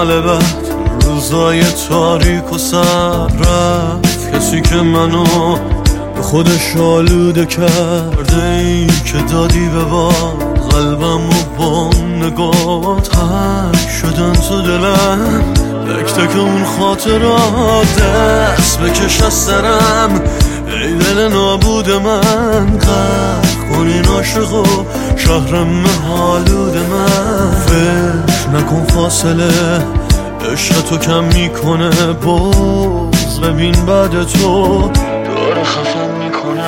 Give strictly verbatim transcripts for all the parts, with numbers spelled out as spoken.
مال بعد روزای تاریک و سر رفت کسی که منو به خودش آلوده کرده، ای که دادی به باد قلبم و با نگاه تک شدن تو دلم، تک تک اون خاطرات دست بکش از سرم. ای دل نابود من غرق کنین عاشق و شهرم حالود من. فکر نکن فاصله عشق تو کم میکنه، باز ببین بعد تو داره خفم میکنه.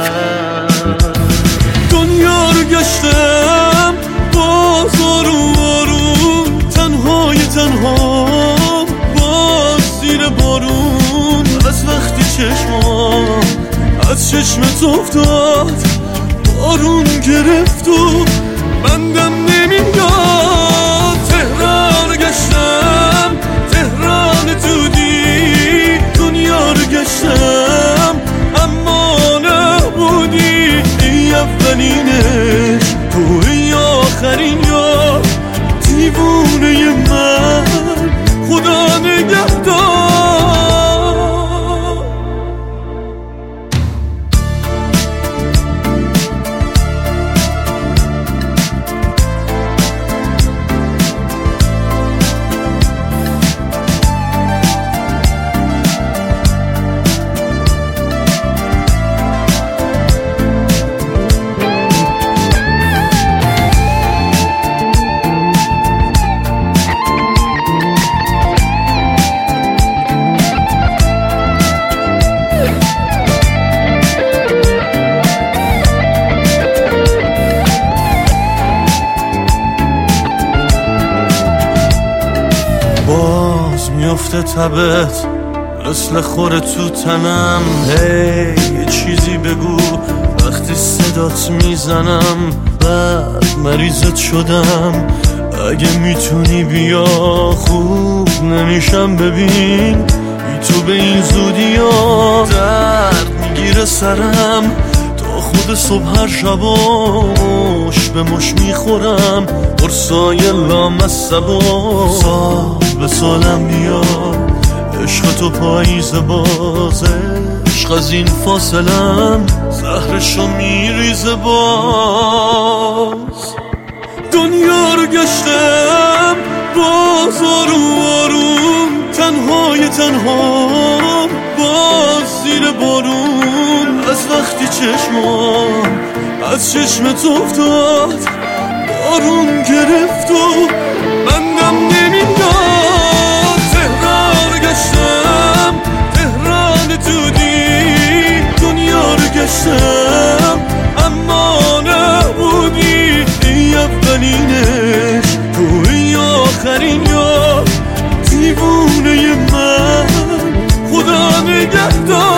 دنیا رو گشتم باز آروم آروم، تنهای تنها باز زیر بارون. از وقتی چشمام از چشمت افتاد بارون گرفت و بندم نمیاد. تهران رو گشتم تهران دودی، دنیا رو گشتم اما نبودی. ای اولینش تو ای آخرین یار، دیوونه من خدا نگهدار. باز میفته تبت مثل خوره تو تنم. هی یه چیزی بگو وقتی صدات میزنم. بعد مریضت شدم اگه میتونی بیا، خوب نمیشم ببین بی تو به این زودی ها. درد میگیره سرم تا خود صبح هر شبا، مش به مش میخورم قرصای لامصبا. سال به سالم میاد عشق تو پاییز بازه، عشق از این فاصلم زهرشو میریزه باز. دنیا رو گشتم باز آروم آروم، تنهای تنها باز زیر بارون. از وقتی چشمام از چشمت افتاد بارون گرفت و بندم نمیداد. تهران رو گشتم تهران دودی، دنیا رو گشتم اما نبودی. ای اولینش تو ای آخرین یار، دیوونه من خدا نگهدار.